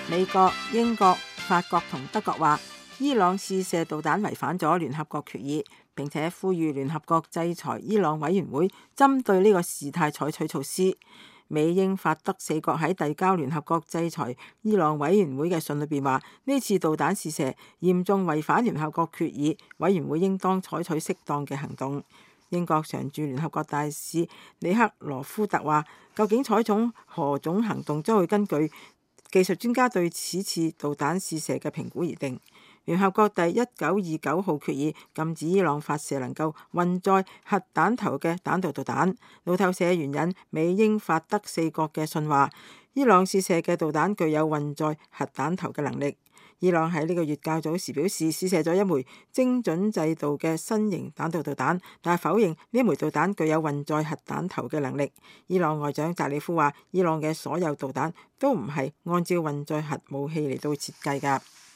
美國、英國、法國同德國話伊朗試射導彈違反咗聯合國決議，並且呼籲聯合國制裁伊朗委員會針對呢個事態採取措施。美英法德四國喺遞交聯合國制裁伊朗委員會嘅信裏邊話，呢次導彈試射嚴重違反聯合國決議，委員會應當採取適當嘅行動。英國常駐聯合國大使里克羅夫特話，究竟採取何種行動將會根據技術專家對此次導彈試射嘅評估而定。聯合國第1929號決議禁止伊朗發射能夠運載核彈頭嘅彈道導彈。路透社援引美英法德四國嘅信話，伊朗試射嘅導彈具有運載核彈頭嘅能力。伊朗喺呢個月較早時表示試射咗一枚精準製造嘅新型彈道導彈，但係否認呢枚導彈具有運載核彈頭嘅能力。伊朗外長扎里夫話，伊朗嘅所有導彈都唔係按照運載核武器嚟到設計㗎。